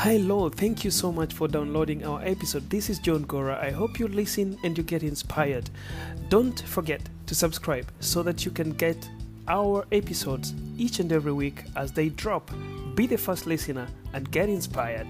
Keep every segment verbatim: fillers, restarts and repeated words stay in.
Hello, thank you so much for downloading our episode. This is John Gora. I hope you listen and you get inspired. Don't forget to subscribe so that you can get our episodes each and every week as they drop. Be the first listener and get inspired.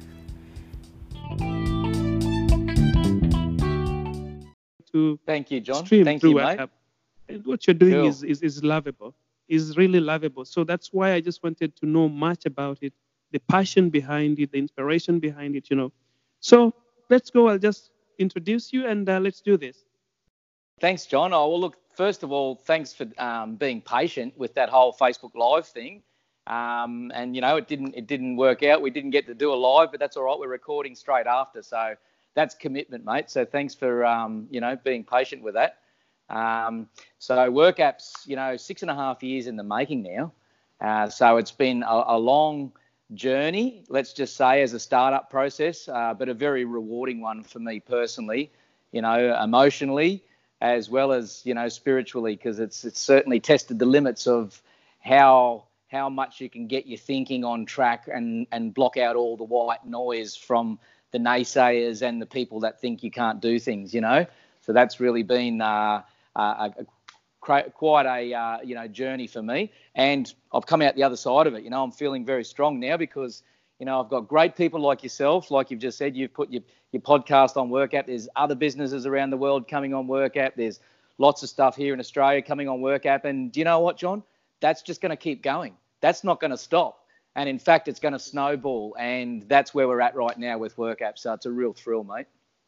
To Thank you, John. stream Thank through you, a mate. app. And what you're doing Cool. is, is is lovable, is really lovable. So that's why I just wanted to know much about it, the passion behind it, the inspiration behind it, you know. So let's go. I'll just introduce you and uh, let's do this. Thanks, John. Oh, well, look, first of all, thanks for um, being patient with that whole Facebook Live thing. Um, and, you know, it didn't it didn't work out. We didn't get to do a live, but that's all right. We're recording straight after. So that's commitment, mate. So thanks for, um, you know, being patient with that. Um, so WorkApp's, you know, six and a half years in the making now. Uh, so it's been a, a long journey, let's just say, as a startup process, uh, but a very rewarding one for me personally, you know, emotionally as well as, you know, spiritually, because it's it's certainly tested the limits of how how much you can get your thinking on track and, and block out all the white noise from the naysayers and the people that think you can't do things, you know. So that's really been uh, a, a, quite a uh, you know journey for me, and I've come out the other side of it. You know, I'm feeling very strong now because you know I've got great people like yourself, like you've just said. You've put your your podcast on WorkApp. There's other businesses around the world coming on WorkApp. There's lots of stuff here in Australia coming on WorkApp, and do you know what, John? That's just going to keep going. That's not going to stop, and in fact, it's going to snowball, and that's where we're at right now with WorkApp. So it's a real thrill, mate.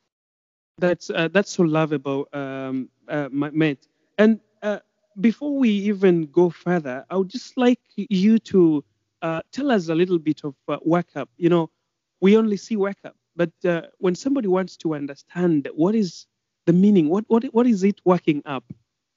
That's uh, that's so lovable, um, uh, my mate. And uh, before we even go further, I would just like you to uh, tell us a little bit of uh, WorkUp. You know, we only see WorkUp, but uh, when somebody wants to understand what is the meaning, what what what is it working up?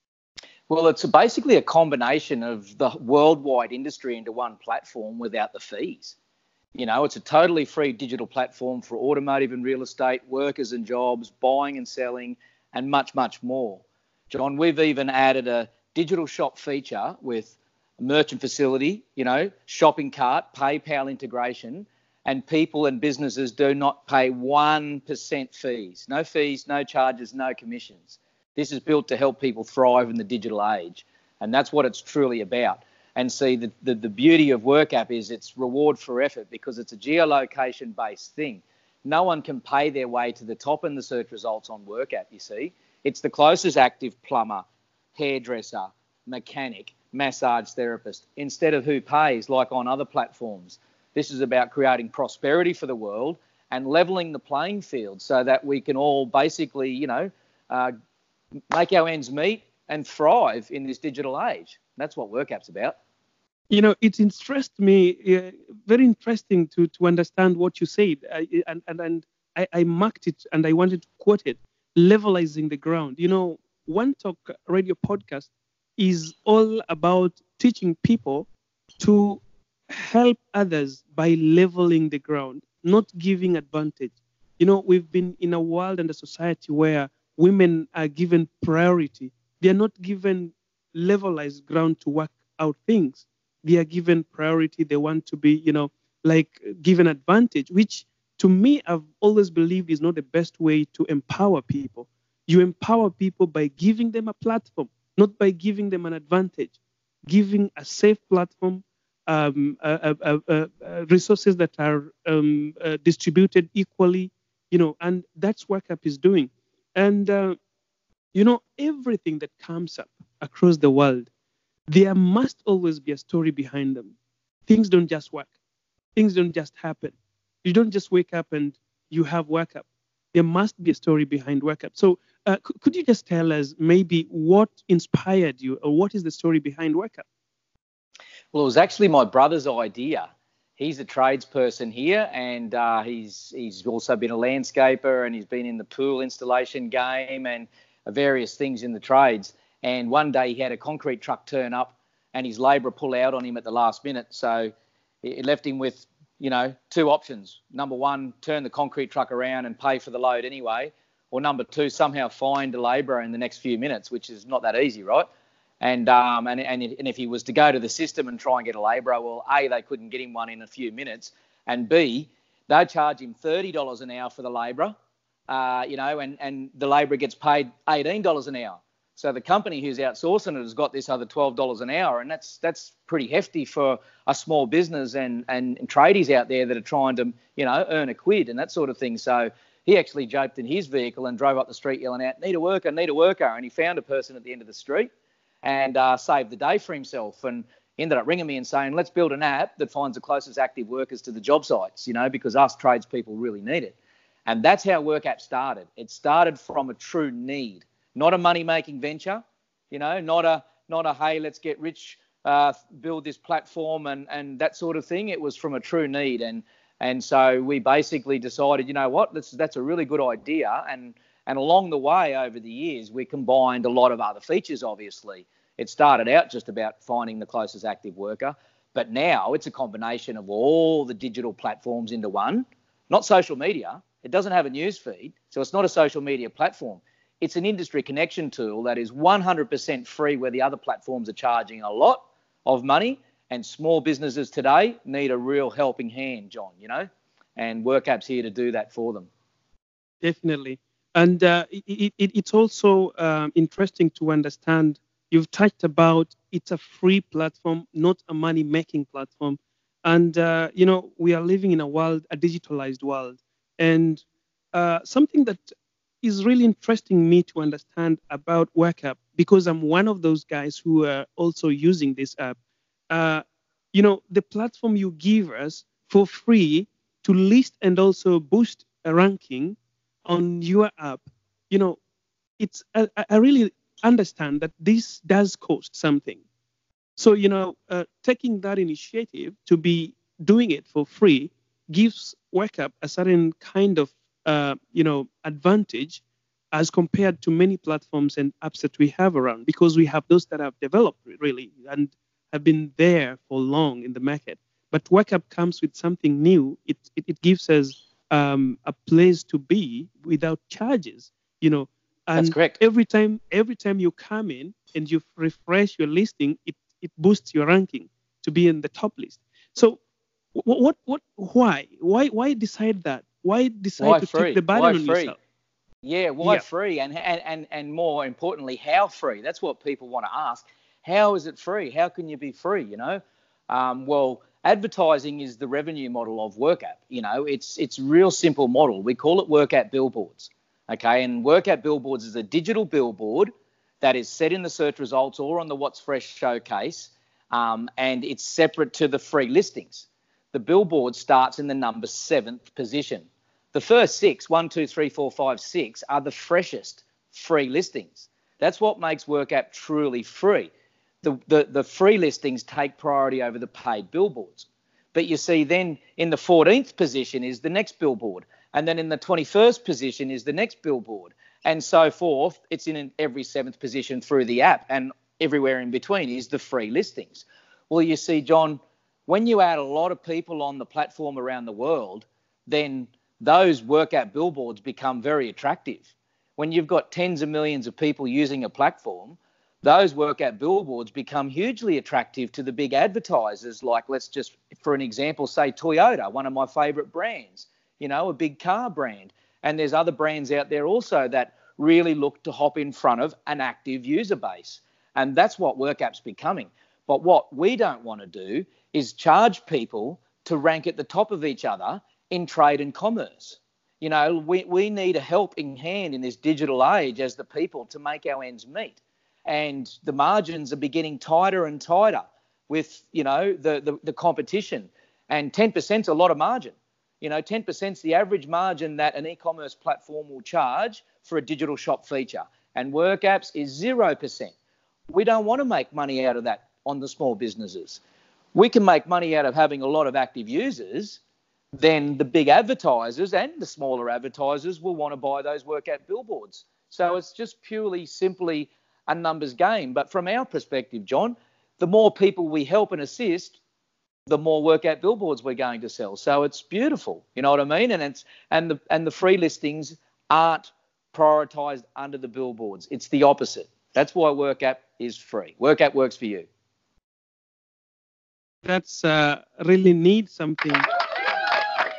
Well, it's basically a combination of the worldwide industry into one platform without the fees. You know, it's a totally free digital platform for automotive and real estate, workers and jobs, buying and selling, and much, much more. John, we've even added a digital shop feature with a merchant facility, you know, shopping cart, PayPal integration, and people and businesses do not pay one percent fees. No fees, no charges, no commissions. This is built to help people thrive in the digital age, and that's what it's truly about. And see, the, the, the beauty of WorkApp is it's reward for effort because it's a geolocation-based thing. No one can pay their way to the top in the search results on WorkApp, you see. It's the closest active plumber, hairdresser, mechanic, massage therapist, instead of who pays like on other platforms. This is about creating prosperity for the world and levelling the playing field so that we can all basically, you know, uh, make our ends meet and thrive in this digital age. That's what WorkApp's about. You know, it interests me, uh, very interesting to, to understand what you said. Uh, and and, and I, I marked it and I wanted to quote it, levelizing the ground. You know, One Talk radio podcast is all about teaching people to help others by leveling the ground, not giving advantage. You know, we've been in a world and a society where women are given priority. They are not given levelized ground to work out things. They are given priority. They want to be, you know, like given advantage, which to me, I've always believed is not the best way to empower people. You empower people by giving them a platform, not by giving them an advantage. Giving a safe platform, um, uh, uh, uh, uh, resources that are um, uh, distributed equally, you know, and that's what WorkUp is doing. And, uh, you know, everything that comes up across the world, there must always be a story behind them. Things don't just work. Things don't just happen. You don't just wake up and you have WorkUp. There must be a story behind WorkUp. So uh, c- could you just tell us maybe what inspired you or what is the story behind WorkUp? Well, it was actually my brother's idea. He's a tradesperson here, and uh, he's he's also been a landscaper, and he's been in the pool installation game and various things in the trades. And one day he had a concrete truck turn up, and his labourer pull out on him at the last minute. So it left him with, you know, two options. Number one, turn the concrete truck around and pay for the load anyway. Or number two, somehow find a labourer in the next few minutes, which is not that easy, right? And um and, and and if he was to go to the system and try and get a labourer, well, A, they couldn't get him one in a few minutes, and B, They charge him thirty dollars an hour for the labourer, uh, you know, and, and the labourer gets paid eighteen dollars an hour. So the company who's outsourcing it has got this other twelve dollars an hour, and that's that's pretty hefty for a small business and, and, and tradies out there that are trying to, you know, earn a quid and that sort of thing. So he actually joked in his vehicle and drove up the street yelling out, "Need a worker, need a worker," and he found a person at the end of the street and uh, saved the day for himself. And he ended up ringing me and saying, "Let's build an app that finds the closest active workers to the job sites, you know, because us tradespeople really need it." And that's how WorkApp started. It started from a true need. Not a money-making venture, you know, not a, not a hey, let's get rich, uh, build this platform and, and that sort of thing. It was from a true need. And and so we basically decided, you know what, that's, that's a really good idea. And, and along the way over the years, we combined a lot of other features, obviously. It started out just about finding the closest active worker, but now it's a combination of all the digital platforms into one, not social media. It doesn't have a news feed, so it's not a social media platform. It's an industry connection tool that is one hundred percent free where the other platforms are charging a lot of money, and small businesses today need a real helping hand, John, you know, and WorkApp's here to do that for them. Definitely. And uh, it, it, it's also um, interesting to understand, you've touched about it's a free platform, not a money-making platform. And, uh, you know, we are living in a world, a digitalized world. And uh, something that is really interesting me to understand about WorkApp, because I'm one of those guys who are also using this app. Uh, you know, the platform you give us for free to list and also boost a ranking on your app, you know, it's I, I really understand that this does cost something. So, you know, uh, taking that initiative to be doing it for free gives WorkApp a certain kind of, uh, you know, advantage as compared to many platforms and apps that we have around, because we have those that have developed really and have been there for long in the market. But WorkApp comes with something new. It, it, it gives us um, a place to be without charges, you know. And that's correct. Every time, every time you come in and you refresh your listing, it, it boosts your ranking to be in the top list. So what, what, what, why, why, why decide that? Why decide why to free? take the burden why on free? yourself? Yeah, why Yeah. free? And, and and and more importantly, how free? That's what people want to ask. How is it free? How can you be free? You know, um, well, advertising is the revenue model of WorkApp. You know, it's it's a real simple model. We call it WorkApp Billboards. Okay, and WorkApp Billboards is a digital billboard that is set in the search results or on the What's Fresh showcase, um, and it's separate to the free listings. The billboard starts in the number seventh position. The first six, one, two, three, four, five, six, are the freshest free listings. That's what makes WorkApp truly free. The, the, the free listings take priority over the paid billboards. But you see, then in the fourteenth position is the next billboard. And then in the twenty-first position is the next billboard. And so forth. It's in every seventh position through the app. And everywhere in between is the free listings. Well, you see, John, when you add a lot of people on the platform around the world, then those WorkApp billboards become very attractive. When you've got tens of millions of people using a platform, those WorkApp billboards become hugely attractive to the big advertisers, like, let's just, for an example, say Toyota, one of my favorite brands, you know, a big car brand. And there's other brands out there also that really look to hop in front of an active user base. And that's what WorkApp's becoming. But what we don't want to do is charge people to rank at the top of each other in trade and commerce. You know, we, we need a helping hand in this digital age as the people to make our ends meet. And the margins are beginning tighter and tighter with, you know, the, the, the competition. And ten percent is a lot of margin. You know, ten percent is the average margin that an e-commerce platform will charge for a digital shop feature. And WorkApps is zero percent. We don't want to make money out of that on the small businesses. We can make money out of having a lot of active users. Then the big advertisers and the smaller advertisers will want to buy those WorkApp billboards. So it's just purely, simply a numbers game. But from our perspective, John, the more people we help and assist, the more WorkApp billboards we're going to sell. So it's beautiful, you know what I mean? And it's and the and the free listings aren't prioritized under the billboards. It's the opposite. That's why WorkApp is free. WorkApp works for you. That's uh, really neat something.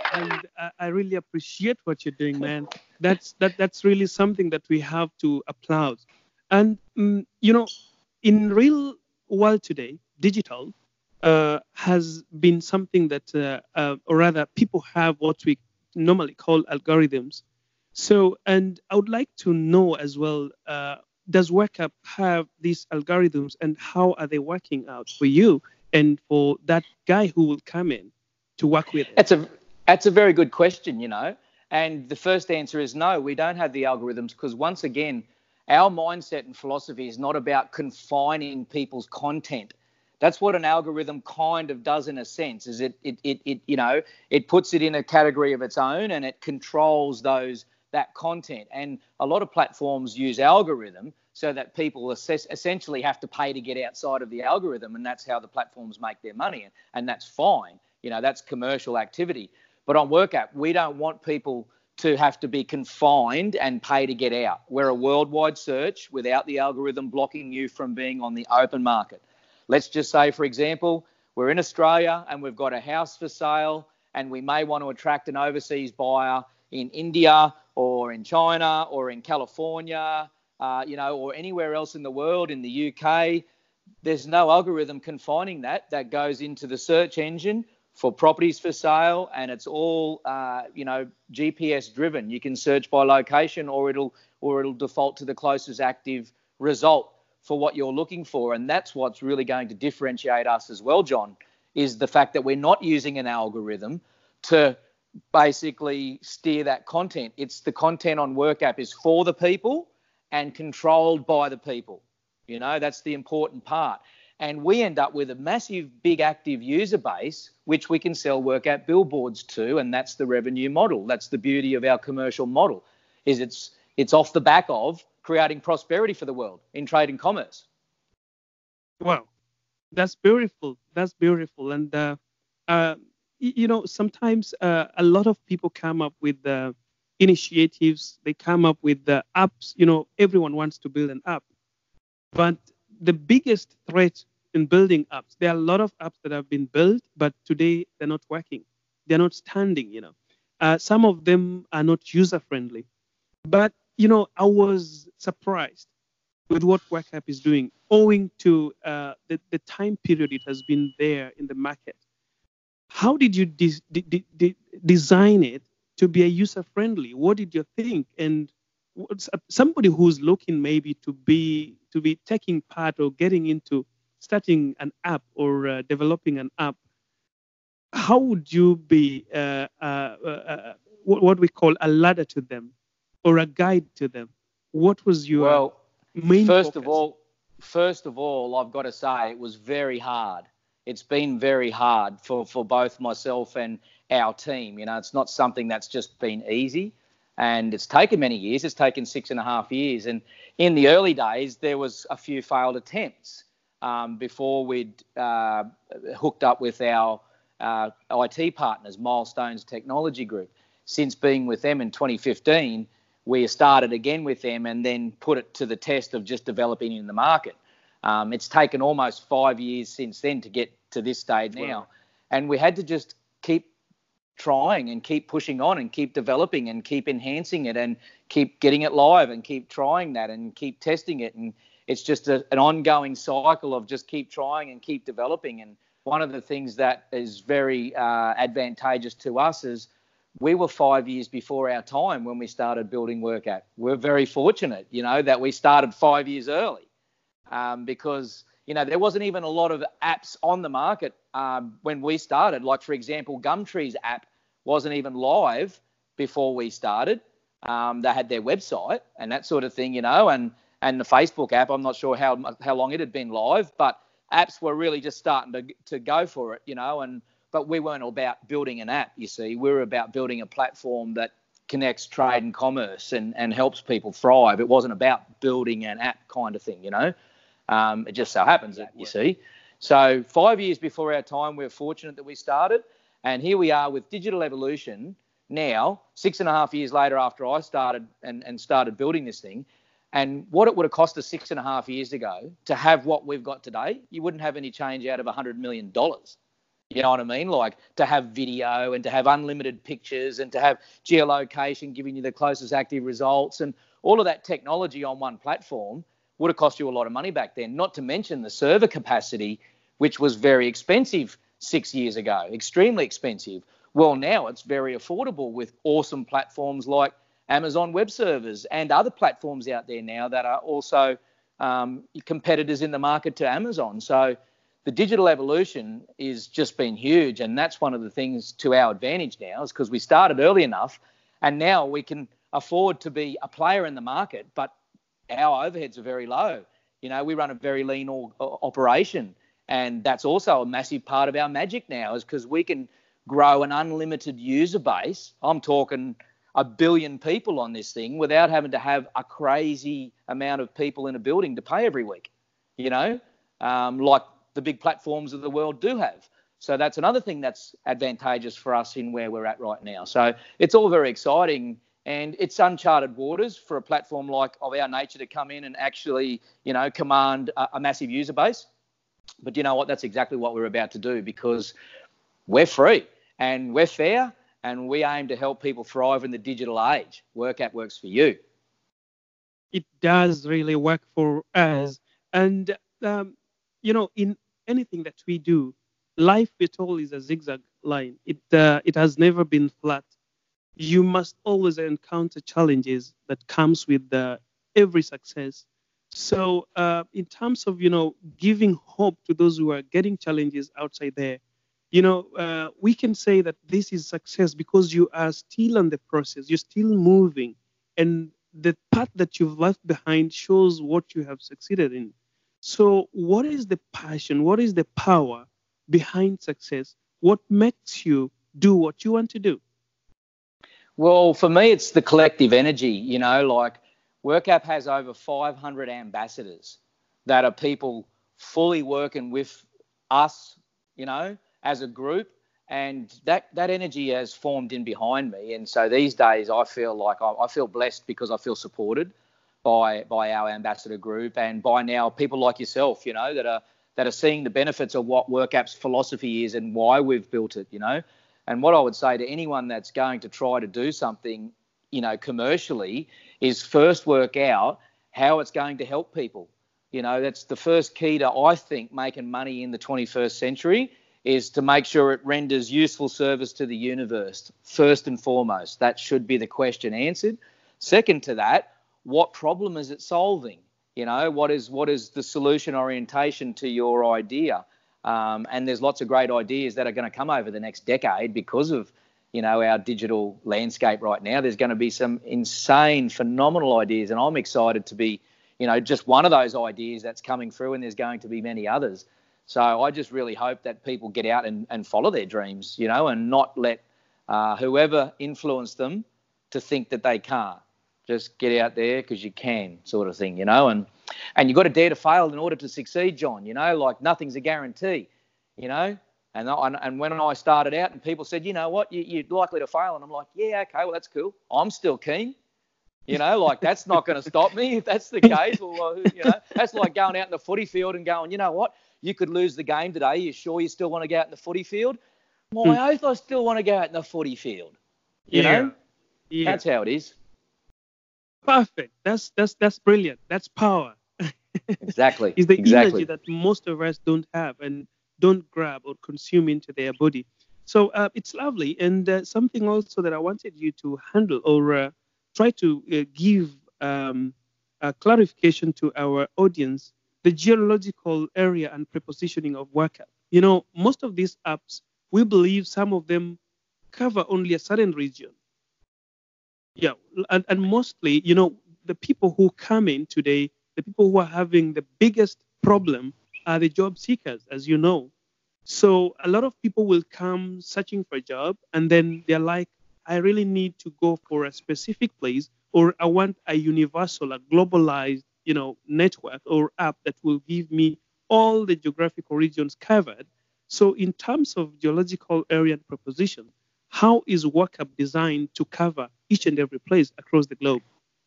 and I, I really appreciate what you're doing, man. That's that that's really something that we have to applaud. And mm, you know, in real world today, digital uh, has been something that, uh, uh, or rather, people have what we normally call algorithms. So, and I would like to know as well, uh, does WorkUp have these algorithms and how are they working out for you and for that guy who will come in to work with it? That's a that's a very good question, you know. And the first answer is no, we don't have the algorithms because once again, our mindset and philosophy is not about confining people's content. That's what an algorithm kind of does in a sense, is it it it, it you know, it puts it in a category of its own and it controls those that content. And a lot of platforms use algorithm so that people assess, essentially have to pay to get outside of the algorithm, and that's how the platforms make their money, and, and that's fine. You know, that's commercial activity. But on WorkApp, we don't want people to have to be confined and pay to get out. We're a worldwide search without the algorithm blocking you from being on the open market. Let's just say, for example, we're in Australia and we've got a house for sale and we may want to attract an overseas buyer in India or in China or in California, uh, you know, or anywhere else in the world, in the U K. There's no algorithm confining that. That goes into the search engine for properties for sale, and it's all uh, you know, G P S driven. You can search by location, or it'll or it'll default to the closest active result for what you're looking for. And that's what's really going to differentiate us as well, John, is the fact that we're not using an algorithm to basically steer that content. It's the content on WorkApp is for the people and controlled by the people. You know, that's the important part. And we end up with a massive, big active user base, which we can sell WorkApp billboards to, and that's the revenue model. That's the beauty of our commercial model, is it's it's off the back of creating prosperity for the world in trade and commerce. Wow, that's beautiful. That's beautiful. And, uh, uh, you know, sometimes uh, a lot of people come up with uh, initiatives, they come up with the apps. You know, everyone wants to build an app. But the biggest threat in building apps, there are a lot of apps that have been built, but today they're not working. They're not standing, you know. Uh, some of them are not user friendly. But, you know, I was surprised with what WorkApp is doing, owing to uh, the, the time period it has been there in the market. How did you de- de- de- design it to be a user friendly? What did you think? And what's, somebody who's looking maybe to be to be taking part or getting into starting an app or uh, developing an app, how would you be uh, uh, uh, what, what we call a ladder to them or a guide to them? What was your Well, main first focus? of all, first of all, I've got to say it was very hard. It's been very hard for, for both myself and our team. You know, it's not something that's just been easy, and it's taken many years. It's taken six and a half years. And in the early days, there was a few failed attempts um, before we'd uh, hooked up with our uh, I T partners, Milestones Technology Group. Since being with them in twenty fifteen, we started again with them and then put it to the test of just developing in the market. Um, it's taken almost five years since then to get to this stage now. Wow. And we had to just keep trying and keep pushing on and keep developing and keep enhancing it and keep getting it live and keep trying that and keep testing it. And it's just a, an ongoing cycle of just keep trying and keep developing. And one of the things that is very uh, advantageous to us is we were five years before our time when we started building WorkApp. We're very fortunate, you know, that we started five years early um, because, you know, there wasn't even a lot of apps on the market um, when we started. Like, for example, Gumtree's app wasn't even live before we started. Um, they had their website and that sort of thing, you know, and, and the Facebook app, I'm not sure how how long it had been live, but apps were really just starting to, to go for it, you know, and but we weren't about building an app, you see. We were about building a platform that connects trade and commerce and, and helps people thrive. It wasn't about building an app kind of thing, you know. Um, it just so happens that, you see. So five years before our time, we were fortunate that we started. And here we are with Digital Evolution now, six and a half years later after I started and, and started building this thing. And what it would have cost us six and a half years ago to have what we've got today, you wouldn't have any change out of one hundred million dollars. You know what I mean? Like to have video and to have unlimited pictures and to have geolocation giving you the closest active results, and all of that technology on one platform would have cost you a lot of money back then, not to mention the server capacity, which was very expensive six years ago, extremely expensive. Well, now it's very affordable with awesome platforms like Amazon Web Servers and other platforms out there now that are also um, competitors in the market to Amazon. So the digital evolution is just been huge, and that's one of the things to our advantage now, is because we started early enough, and now we can afford to be a player in the market, but our overheads are very low. You know, we run a very lean o- operation, and that's also a massive part of our magic now, is because we can grow an unlimited user base. I'm talking a billion people on this thing without having to have a crazy amount of people in a building to pay every week, you know, um, like the big platforms of the world do have. So that's another thing that's advantageous for us in where we're at right now. So it's all very exciting, and it's uncharted waters for a platform like of our nature to come in and actually, you know, command a, a massive user base. But you know what? That's exactly what we're about to do, because we're free and we're fair, and we aim to help people thrive in the digital age. WorkApp works for you. It does really work for us. And, um, you know, in anything that we do, life at all is a zigzag line. It, uh, it has never been flat. You must always encounter challenges that comes with uh, every success. So uh, in terms of, you know, giving hope to those who are getting challenges outside there, you know, uh, we can say that this is success because you are still on the process. You're still moving. And the path that you've left behind shows what you have succeeded in. So what is the passion? What is the power behind success? What makes you do what you want to do? Well, for me, it's the collective energy. You know, like WorkApp has over five hundred ambassadors that are people fully working with us, you know, as a group, and that that energy has formed in behind me. And so these days I feel like I, I feel blessed because I feel supported by by our ambassador group, and by now people like yourself, you know, that are that are seeing the benefits of what WorkApp's philosophy is and why we've built it, you know. And what I would say to anyone that's going to try to do something, you know, commercially, is first work out how it's going to help people. You know, that's the first key to, I think, making money in the twenty-first century, is to make sure it renders useful service to the universe, first and foremost. That should be the question answered. Second to that, what problem is it solving? You know, what is what is the solution orientation to your idea? Um, and there's lots of great ideas that are going to come over the next decade because of, you know, our digital landscape right now. There's going to be some insane, phenomenal ideas, and I'm excited to be, you know, just one of those ideas that's coming through, and there's going to be many others. So I just really hope that people get out and, and follow their dreams, you know, and not let uh, whoever influenced them to think that they can't. Just get out there because you can, sort of thing, you know, and and you've got to dare to fail in order to succeed, John, you know, like nothing's a guarantee, you know. And I, and when I started out and people said, you know what, you, you're likely to fail. And I'm like, yeah, okay, well, that's cool. I'm still keen. You know, like that's not going to stop me. If that's the case, well, you know, that's like going out in the footy field and going, you know what, you could lose the game today. You sure you still want to go out in the footy field? My hmm. oath, I still want to go out in the footy field. You yeah. know, yeah. That's how it is. Perfect. That's that's that's brilliant. That's power. Exactly. It's the exactly. energy that most of us don't have and don't grab or consume into their body. So uh, it's lovely. And uh, something also that I wanted you to handle or uh, try to uh, give um, a clarification to our audience, the geological area and prepositioning of WorkApp. You know, most of these apps, we believe some of them cover only a certain region. Yeah, and, and mostly, you know, the people who come in today, the people who are having the biggest problem are the job seekers, as you know. So a lot of people will come searching for a job, and then they're like, I really need to go for a specific place, or I want a universal, a globalized, you know, network or app that will give me all the geographical regions covered. So in terms of geological area and preposition, how is WorkApp designed to cover each and every place across the globe?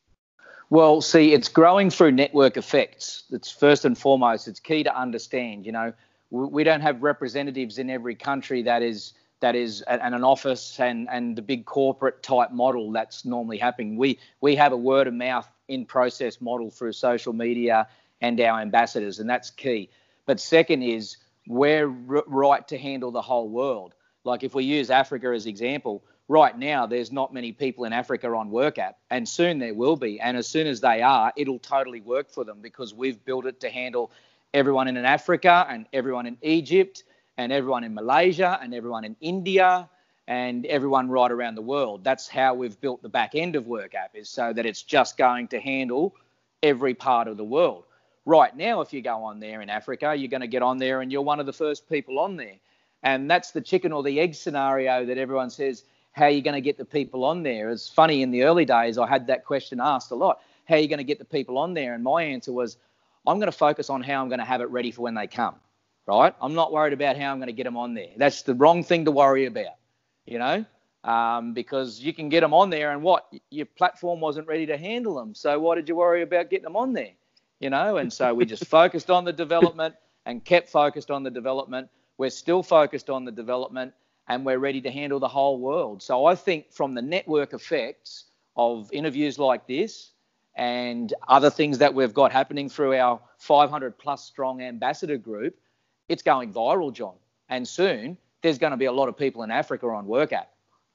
Well, see, it's growing through network effects. It's first and foremost, it's key to understand, you know, We, we don't have representatives in every country that is that is and an office and and the big corporate type model that's normally happening. We we have a word of mouth in process model through social media and our ambassadors, and that's key. But second is we're r- right to handle the whole world. Like if we use Africa as example, right now there's not many people in Africa on WorkApp, and soon there will be. And as soon as they are, it'll totally work for them because we've built it to handle everyone in Africa and everyone in Egypt and everyone in Malaysia and everyone in India and everyone right around the world. That's how we've built the back end of WorkApp, is so that it's just going to handle every part of the world. Right now, if you go on there in Africa, you're going to get on there and you're one of the first people on there. And that's the chicken or the egg scenario that everyone says, how are you going to get the people on there? It's funny, in the early days, I had that question asked a lot. How are you going to get the people on there? And my answer was, I'm going to focus on how I'm going to have it ready for when they come, right? I'm not worried about how I'm going to get them on there. That's the wrong thing to worry about, you know, um, because you can get them on there and what? Your platform wasn't ready to handle them. So why did you worry about getting them on there? You know, and so we just focused on the development and kept focused on the development. We're still focused on the development and we're ready to handle the whole world. So I think from the network effects of interviews like this and other things that we've got happening through our five hundred plus strong ambassador group, it's going viral, John. And soon there's going to be a lot of people in Africa on WorkApp.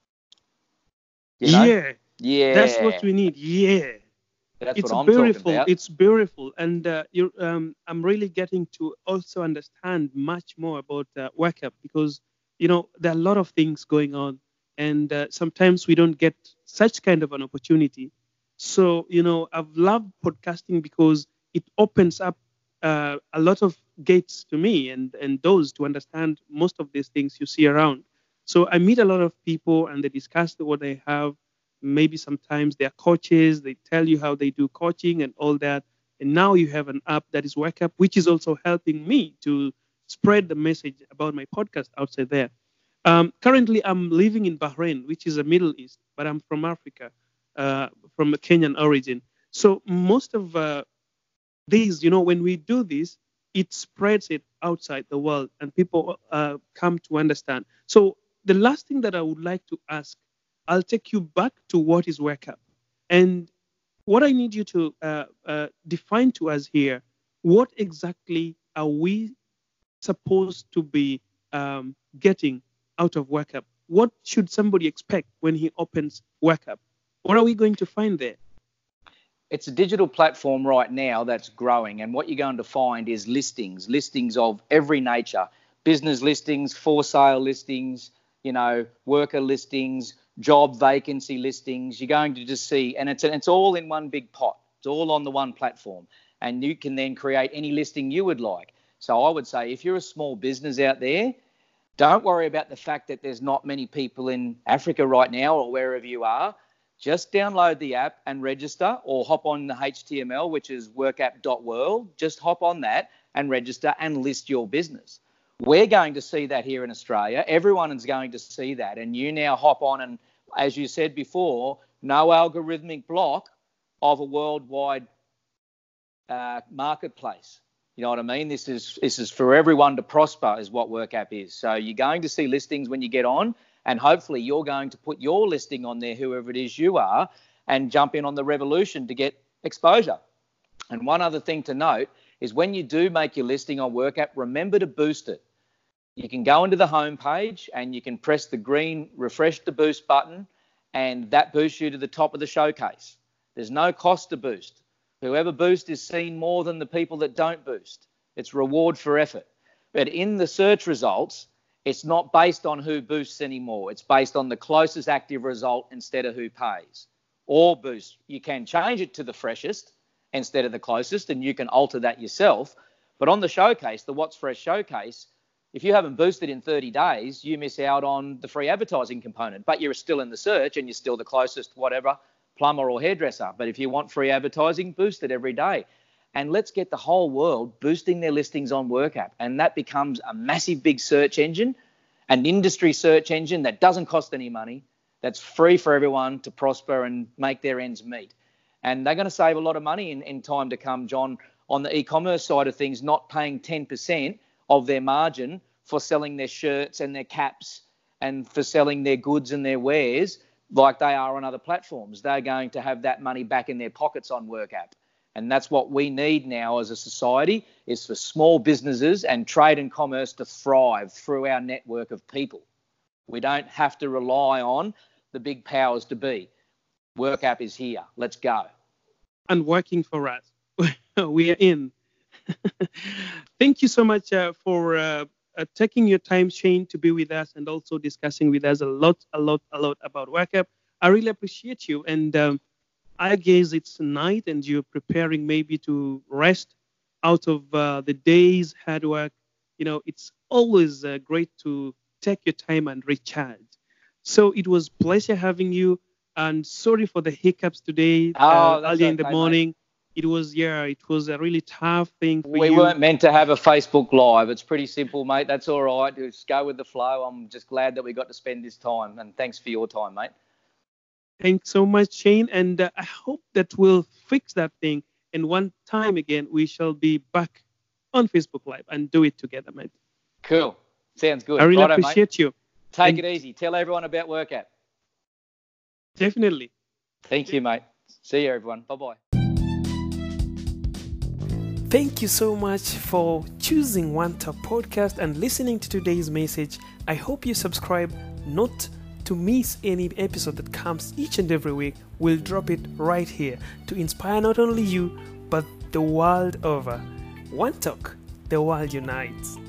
You know? Yeah. Yeah. That's what we need. Yeah. That's it's what I'm beautiful. talking about. It's beautiful, and uh, you're, um, I'm really getting to also understand much more about uh, WorkApp because you know there are a lot of things going on, and uh, sometimes we don't get such kind of an opportunity. So you know, I've loved podcasting because it opens up uh, a lot of gates to me and and doors to understand most of these things you see around. So I meet a lot of people, and they discuss what they have. Maybe sometimes they're coaches, they tell you how they do coaching and all that. And now you have an app that is WorkApp, which is also helping me to spread the message about my podcast outside there. Um, currently, I'm living in Bahrain, which is a Middle East, but I'm from Africa, uh, from a Kenyan origin. So most of uh, these, you know, when we do this, it spreads it outside the world and people uh, come to understand. So the last thing that I would like to ask, I'll take you back to what is WorkApp. And what I need you to uh, uh, define to us here, what exactly are we supposed to be um, getting out of WorkApp? What should somebody expect when he opens WorkApp? What are we going to find there? It's a digital platform right now that's growing. And what you're going to find is listings, listings of every nature, business listings, for sale listings, you know, worker listings, job vacancy listings. You're going to just see, and it's it's all in one big pot. It's all on the one platform, and you can then create any listing you would like. So I would say if you're a small business out there, don't worry about the fact that there's not many people in Africa right now or wherever you are. Just download the app and register, or hop on the H T M L, which is workapp dot world. Just hop on that and register and list your business. We're going to see that here in Australia. Everyone is going to see that. And you now hop on and, as you said before, no algorithmic block of a worldwide uh, marketplace. You know what I mean? This is this is for everyone to prosper is what WorkApp is. So you're going to see listings when you get on, and hopefully you're going to put your listing on there, whoever it is you are, and jump in on the revolution to get exposure. And one other thing to note is when you do make your listing on WorkApp, remember to boost it. You can go into the home page and you can press the green refresh to boost button, and that boosts you to the top of the showcase. There's no cost to boost. Whoever boosts is seen more than the people that don't boost. It's reward for effort. But in the search results, it's not based on who boosts anymore. It's based on the closest active result instead of who pays or boosts. You can change it to the freshest instead of the closest, and you can alter that yourself. But on the showcase, the What's Fresh showcase, if you haven't boosted in thirty days, you miss out on the free advertising component, but you're still in the search and you're still the closest whatever, plumber or hairdresser. But if you want free advertising, boost it every day. And let's get the whole world boosting their listings on WorkApp. And that becomes a massive big search engine, an industry search engine that doesn't cost any money, that's free for everyone to prosper and make their ends meet. And they're going to save a lot of money in, in time to come, John, on the e-commerce side of things, not paying ten percent of their margin for selling their shirts and their caps and for selling their goods and their wares like they are on other platforms. They're going to have that money back in their pockets on WorkApp. And that's what we need now as a society, is for small businesses and trade and commerce to thrive through our network of people. We don't have to rely on the big powers to be. WorkApp is here. Let's go. And working for us. We are in. Thank you so much uh, for uh, uh, taking your time, Shane, to be with us and also discussing with us a lot, a lot, a lot about WorkApp. I really appreciate you. And um, I guess it's night and you're preparing maybe to rest out of uh, the day's hard work. You know, it's always uh, great to take your time and recharge. So it was a pleasure having you. And sorry for the hiccups today, oh, uh, that's early in the okay, morning. Mate. It was, yeah, it was a really tough thing for we you. We weren't meant to have a Facebook Live. It's pretty simple, mate. That's all right. Just go with the flow. I'm just glad that we got to spend this time. And thanks for your time, mate. Thanks so much, Shane. And uh, I hope that we'll fix that thing. And one time again, we shall be back on Facebook Live and do it together, mate. Cool. Sounds good. I really Righto, appreciate mate. you. Take and it easy. Tell everyone about WorkApp. Definitely. Thank you, mate. See you, everyone. Bye-bye. Thank you so much for choosing One Talk Podcast and listening to today's message. I hope you subscribe not to miss any episode that comes each and every week. We'll drop it right here to inspire not only you, but the world over. One Talk, the world unites.